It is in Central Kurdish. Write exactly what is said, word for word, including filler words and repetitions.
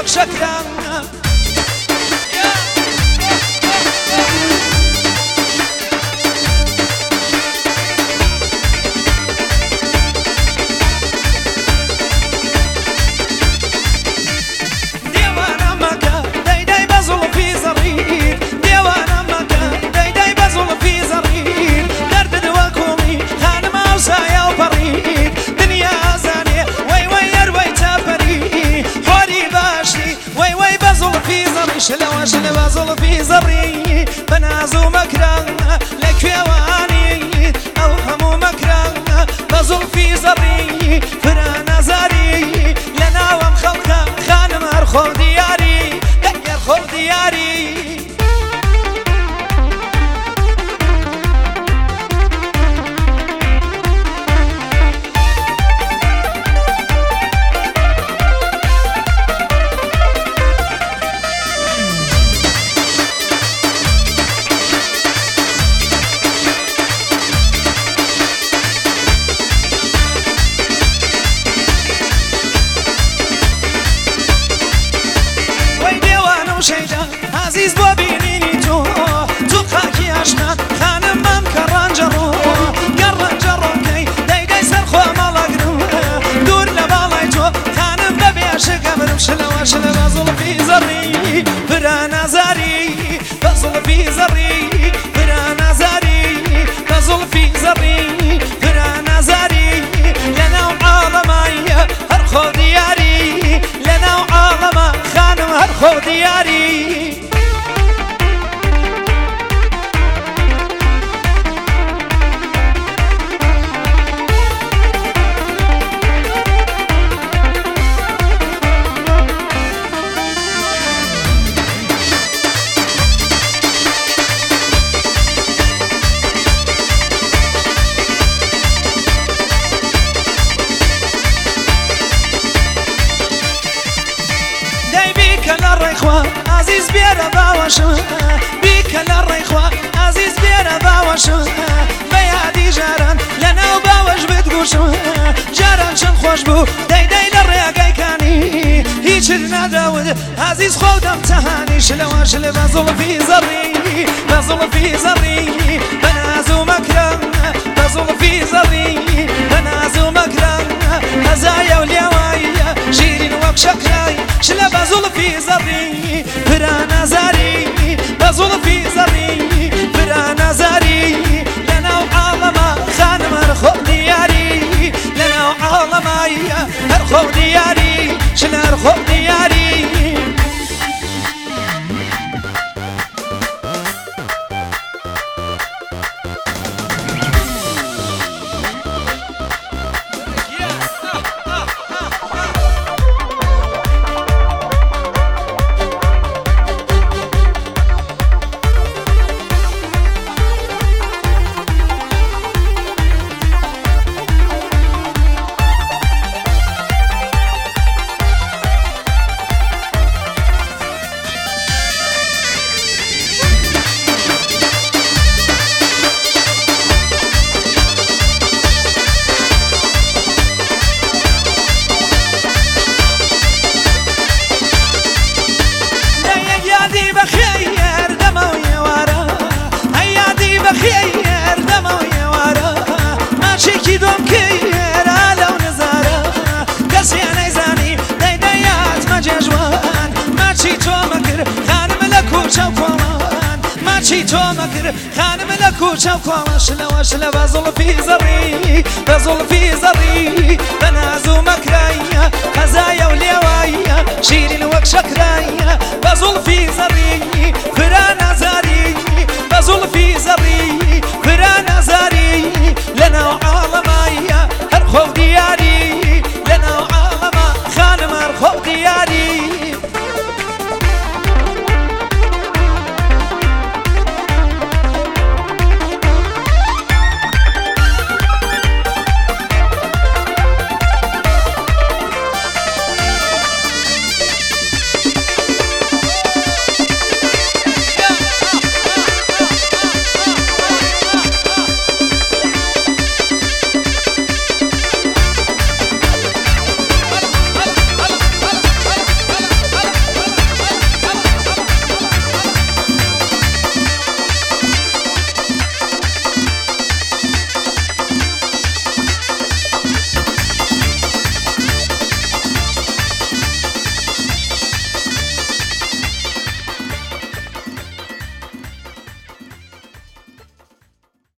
شكرا شلو شلو بازل في زري بنازو مكرا لكيواني او همو مكرا بازل في زري فرانا زاري لنا وم خلقا خانم ارخو دياري ارخو دياري عزیز با بینینی تو تو خاکی اشنا خانم مم کرانجرو کرانجرو کی دی دی سر خو مالگرم دور لبالای تو خانم ببیش قبرم شلو شلو بازل فی زری فرا نزاری بازل فی زری فرا نزاری بازل فی زری فرا نزاری لنا عالمای هر خو دیاری لنا عالم خانم هر خو دیاری عزیز بیاره باوشم بیکل ریخوا عزیز بیاره باوشم بیادی جاران لناو باوش بتگوشم جاران چند خوش بو دی دی لریگای کانی هیچ نداود عزیز خودم تهانی شلو شلو بازل فی زری بازل فی زری بنازو مکرم بازل فی زری بنازو مکرم هزایا ولیوای شیرین وک شکرای شلو بازل فی زری فرا نزاری بازل في زري فرا نزاري لنا وعالم خانم ارخو دياري لنا وعالم ارخو دياري شل ارخو دياري خانم لكوشة وكوما شلو شلو بازل في زري بازل في زري بنازو مكرايا خزايا وليوايا شيرين وك شكرايا بازل في زري فرا نزاري بازل في زري